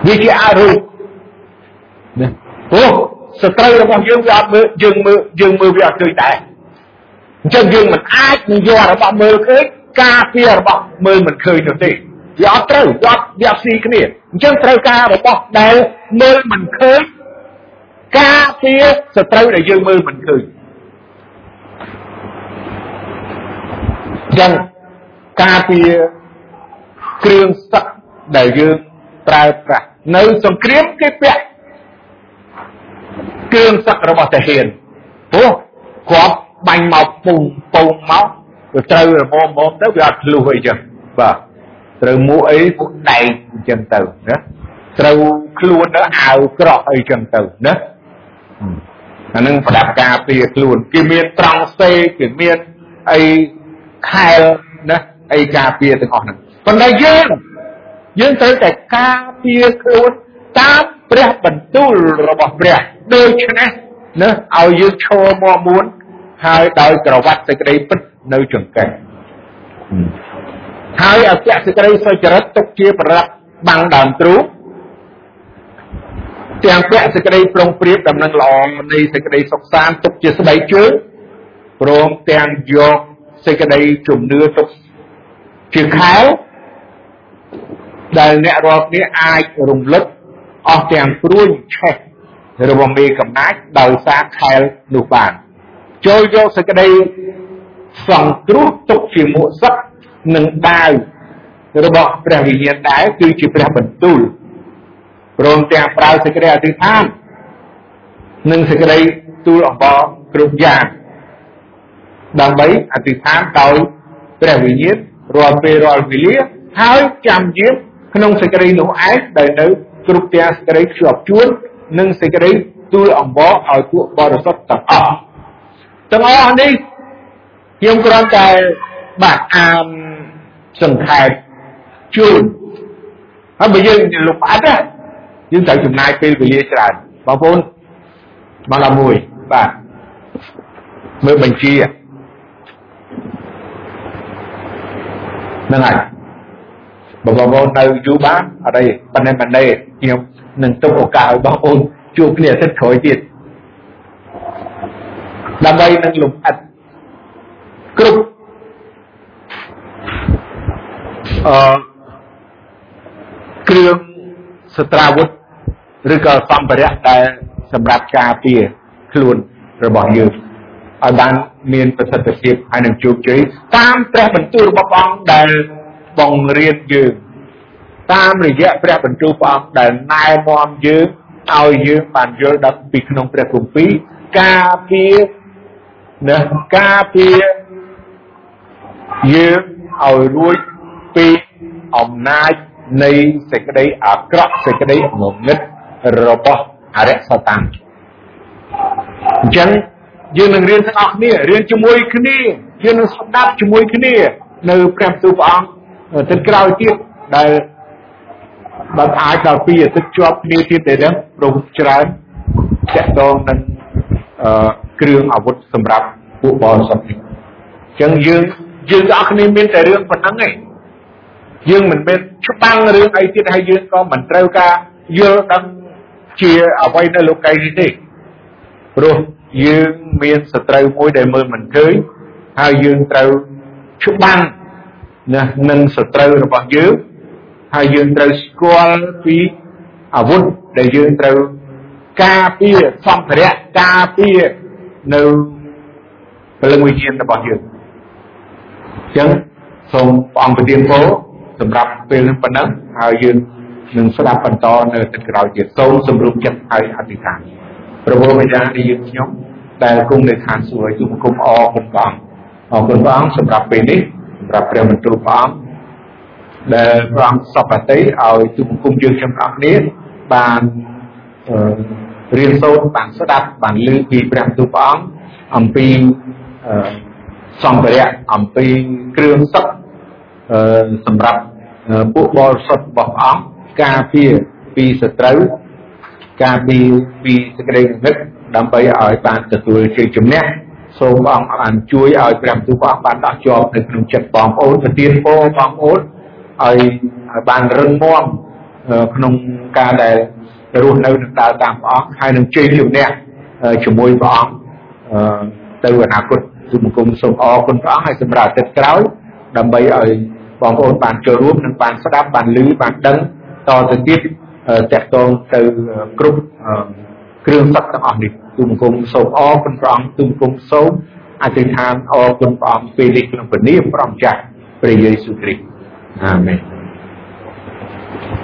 វាជាអរូបណាអូសត្រូវរបស់យើងវាអត់មើលយើងមើលវាអត់ឃើញដែរអញ្ចឹងយើងមិនអាចនឹងយករបស់មើលឃើញការពាររបស់មើលមិនឃើញនោះទេវាអត់ត្រូវវាអត់ស៊ីគ្នាអញ្ចឹងត្រូវការរបស់ដែលមើលមិនឃើញការពារសត្រូវដែលយើងមើលមិនឃើញអញ្ចឹងការពារគ្រឿងសឹកដែលយើងប្រើប្រាស់នៅសង្គ្រាមគេពាក់គ្រឿងសឹករបស់តាហ៊ានព្រោះគាត់បាញ់មកពងមកវាត្រូវរមមទៅវាអត់ធ្លុះអីចឹងបាទត្រូវមួកអីពួកដែកអញ្ចឹងទៅណាត្រូវខ្លួនទៅអាវក្រក់អីចឹងទៅណាអានឹងប្រដាប់ការពារខ្លួនគេមានត្រង់សេគេមានអីខែលណាអីការពារទាំងអស់ហ្នឹងប៉ុន្តែយើងត្រូវតែការពារខ្លួនតាមព្រះបន្ទូលរបស់ព្រះដូច្នេះណាឲ្យយើងឈរមកមួនហើយដោយក្រវ៉ាត់សេចក្តីពិតនៅចង្កេះហើយអគ្គសេចក្តីសុចរិតទុកជាប្រឡាក់បាំងដើមទ្រូងទាំងពាក់សេចក្តីប្រុងប្រៀបដំណឹងល្អនៃសេចក្តីសុខសាន្តទុកជាស្បែកជើងព្រមទាំងយកសេចក្តីជំនឿទុកជាខែលដែលអ្នករាល់គ្នាអាចរំលឹកអស់ទាំងព្រួយឆេះរបស់មេកំណាចដោយសារខែលនោះបានចូលយកសេចក្តីសង្គ្រោះទុកជាមួកសឹកនិងដាវរបស់ព្រះវិញ្ញាណដែរគឺជាព្រះបន្ទូលព្រមទាំងប្រើសេចក្តីអធិដ្ឋាននិងសេចក្តីទូលអំបរគ្រប់យ៉ាងដើម្បីអធិដ្ឋានដោយព្រះវិញ្ញាណរាល់ពេលរាល់វេលាហើយចាំយាមក្នុងសេចក្តីនោះឯងដែលនៅគ្រប់ទាំងសេចក្តីខ្ជាប់ជួននិងសេចក្តីទូលអំបរឲ្យពួកបរិសុទ្ធទាំងអស់នេះខ្ញុំគ្រាន់តែបាទអានសង្ខេបជូនហើយបើយើងលំអិតណាយើងត្រូវចំណាយពេលវេលាច្រើនបងប្អូនមកដល់មួយបាទមើលបញ្ជីហ្នឹងហើយបងប្អូននៅយូរបានអត់អីប៉ុន្តែខ្ញុំនឹងទុកឱកាសឲ្យបងប្អូនជួបគ្នាអាទិត្យក្រោយទៀតដើម្បីនឹងលំអិតគ្រប់គ្រឿងសត្រាវុធឬក៏សម្ភារៈដែលសម្រាប់ការពារខ្លួនរបស់យើងឲ្យបានមានប្រសិទ្ធភាពហើយនឹងជោគជ័យតាមព្រះបន្ទូលរបស់ព្រះអង្គដែលបង្រៀនយើងតាមរយៈព្រះបន្ទូលព្រះអង្គដែលណែនាំយើងឲ្យយើងបានយល់ដឹងពីក្នុងព្រះគម្ពីរការពារយើងឲ្យរួចពីអំណាចនៃសេចក្តីអាក្រក់សេចក្តីងងឹតរបស់អរិយសតាំងអញ្ចឹងយើងនឹងរៀនទាំងអស់គ្នារៀនជាមួយគ្នាយើងនឹងស្ដាប់ជាមួយគ្នានៅព្រះបន្ទូលព្រះអង្គទឹកក្រោយទៀតដែលបើអាចដល់ពីអាទិត្យជាប់គ្នាទៀតទេណាព្រមច្រើនតាក់ទងនឹងគ្រឿងអាវុធសម្រាប់ពួកបរិសុទ្ធនេះអញ្ចឹងយើងទាំងអស់គ្នាមានតែរឿងប៉ុណ្្នឹងឯងយើងមិនមែនច្បាំងរឿងអីទៀតហើយយើងក៏មិនត្រូវការយល់ដឹងជាអ្វីនៅលោកីនេះទេព្រោះយើងមានសត្រូវមួយដែលមើលមិនឃើញហើយយើងត្រូវច្បាំងនឹងសត្រូវរបស់យើងហើយយើងត្រូវស្គាល់ពីអាវុធដែលយើងត្រូវការពារសម្ភារៈការពារនៅពលឹងវិញ្ញាណរបស់យើងអញ្ចឹងសូមព្រះអង្គប្រទានពរសម្រាប់ពេលនេះប៉ុណ្ណឹងហើយយើងនឹងស្ដាប់បន្តនៅទឹកក្រោយទៀតសូមសម្រុំចិត្តឲ្យអធិដ្ឋានព្រះបរមម្ចាស់នៃយើងខ្ញុំដែលគង់នៅឋានសួគ៌ទូបង្គំអរគុណព្រះអង្គសម្រាប់ពេលនេះសម្រាប់ព្រះបន្ទូលព្រះអង្គដែលព្រះអង្គសពតិឲ្យទូបង្គំយើងខ្ញុំទាំងគ្នាបានរៀនសូត្របានស្ដាប់បានឮពីព្រះបន្ទូលព្រះអង្គអំពីសម្ភារៈអំពីគ្រឿងសឹកសម្រាប់ពួកបរិសុទ្ធរបស់ព្រះអង្គការពារពីសត្រូវការពារពីសេចក្តីងងឹតដើម្បីឲ្យបានទទួលជ័យជំនះសូមព្រះអង្គបានជួយឲ្យព្រះបន្ទូលព្រះអង្គបានដាក់ជាប់នៅក្នុងចិត្តបងប្អូនប្រទានពរបងប្អូនឲ្យបានរឹងមាំក្នុងការដែលរស់នៅនឹងដើរតាមព្រះអង្គហើយនឹងជ័យជំនះជាមួយព្រះអង្គទៅអនាគតទូបង្គំសូមអរគុណព្រះអង្គហើយសម្រាប់អាទិត្យក្រោយដើម្បីឲ្យបងប្អូនបានចូលរួមនិងបានស្ដាប់បានឮបានដឹងតទៅទៀតតកតងទៅគ្រប់គ្រឿងសក្តិទាំងអស់នេះទូបង្គំសូមអរគុណព្រះអង្គទូបង្គំសូមអធិដ្ឋានអរគុណព្រះអង្គពេលនេះក្នុងព្រះនាមព្រះម្ចាស់ព្រះយេស៊ូវគ្រីស្ទអាមែន